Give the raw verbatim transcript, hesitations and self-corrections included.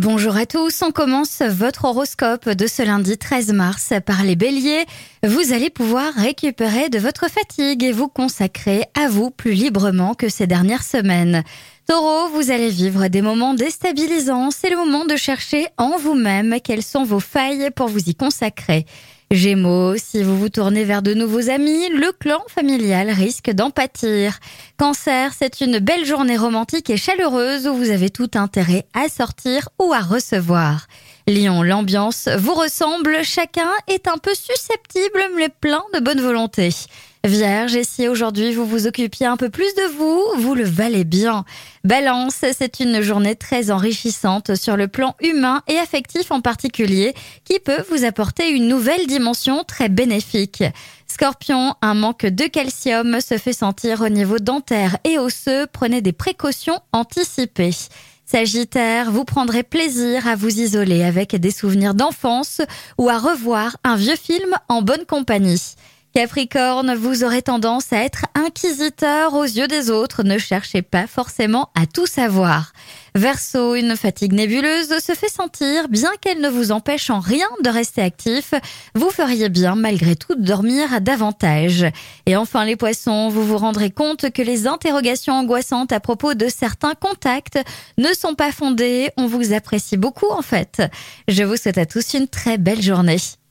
Bonjour à tous, on commence votre horoscope de ce lundi treize mars par les béliers. Vous allez pouvoir récupérer de votre fatigue et vous consacrer à vous plus librement que ces dernières semaines. Taureau, vous allez vivre des moments déstabilisants, c'est le moment de chercher en vous-même quelles sont vos failles pour vous y consacrer. Gémeaux, si vous vous tournez vers de nouveaux amis, le clan familial risque d'en pâtir. Cancer, c'est une belle journée romantique et chaleureuse où vous avez tout intérêt à sortir ou à recevoir. Lion, l'ambiance vous ressemble, chacun est un peu susceptible mais plein de bonne volonté. Vierge, et si aujourd'hui vous vous occupiez un peu plus de vous, vous le valez bien. Balance, c'est une journée très enrichissante sur le plan humain et affectif en particulier, qui peut vous apporter une nouvelle dimension très bénéfique. Scorpion, un manque de calcium se fait sentir au niveau dentaire et osseux, prenez des précautions anticipées. Sagittaire, vous prendrez plaisir à vous isoler avec des souvenirs d'enfance ou à revoir un vieux film en bonne compagnie. Capricorne, vous aurez tendance à être inquisiteur aux yeux des autres, ne cherchez pas forcément à tout savoir. Verseau, une fatigue nébuleuse se fait sentir, bien qu'elle ne vous empêche en rien de rester actif, vous feriez bien malgré tout de dormir davantage. Et enfin les poissons, vous vous rendrez compte que les interrogations angoissantes à propos de certains contacts ne sont pas fondées, on vous apprécie beaucoup en fait. Je vous souhaite à tous une très belle journée.